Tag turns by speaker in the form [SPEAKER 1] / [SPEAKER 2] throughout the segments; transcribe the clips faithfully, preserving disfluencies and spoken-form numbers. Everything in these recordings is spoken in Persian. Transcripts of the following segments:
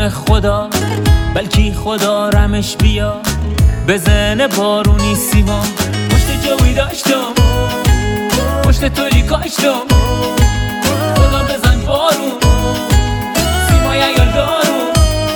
[SPEAKER 1] رم خدا، بلکی خدا رمش بیا. بزنه بارونی سیما، پشت جوی داشتم، پشت توی کاشتم. خدا بزن بارون، سیمای ایال دارون.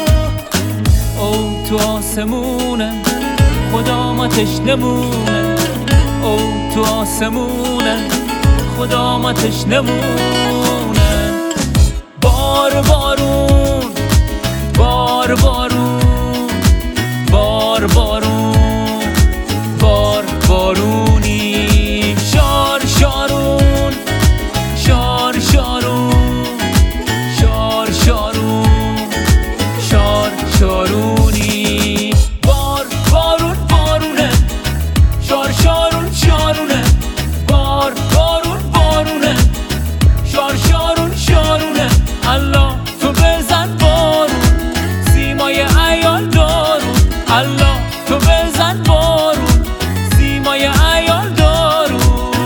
[SPEAKER 1] او تو آسمونه، خدا ما تشنمونه. او تو آسمونه، خدا ما تشنمونه. بار بارون، بار بارون، بار بارون، بار بارونی. شار شارون، شار شارون، شار شارون، شار شارونی. بار بارون بارونه، شار شارون شارونه. بار بارون بارونه، شار شارون شارونه. الله تو بزن بارون، سیمای ایال دارون. الله تو بزن بارون، سیمای ایال دارون.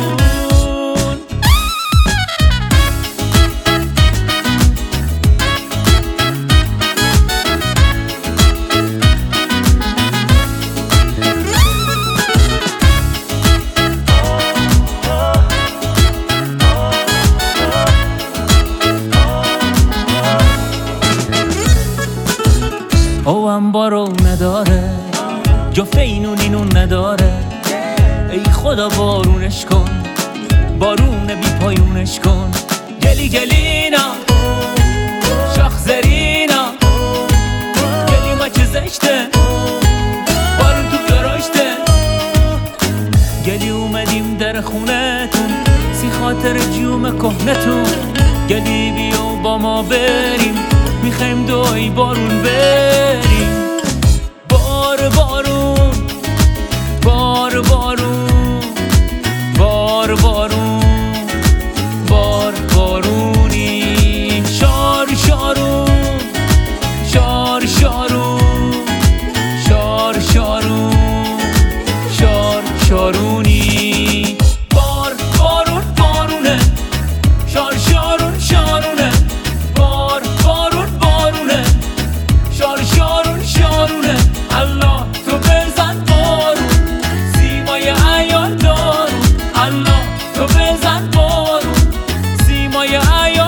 [SPEAKER 1] او هم بارو نداره، جا فینون اینون نداره. ای خدا بارونش کن، بارون بی پایونش کن. گلی گلینا، شاخ زرینا، گلی ما چه زشته، بارون تو دراشته. گلی اومدیم در خونتون، سی خاطر جوم کهنتون. گلی بیو با ما بریم، میخوایم دوی بارون بریم. بار بارون، بار بارون، بار بارون، بار بارونی. شار شارون، شار شارون، شار شارون، شار شارونی. بار بارون بارونه، شار شارون شارونه. بار بارون بارونه، شار شارون شارونه. الله تو بزن بارون، سیمای ایال دارون. الله تو بزن بارون، سیمای ایال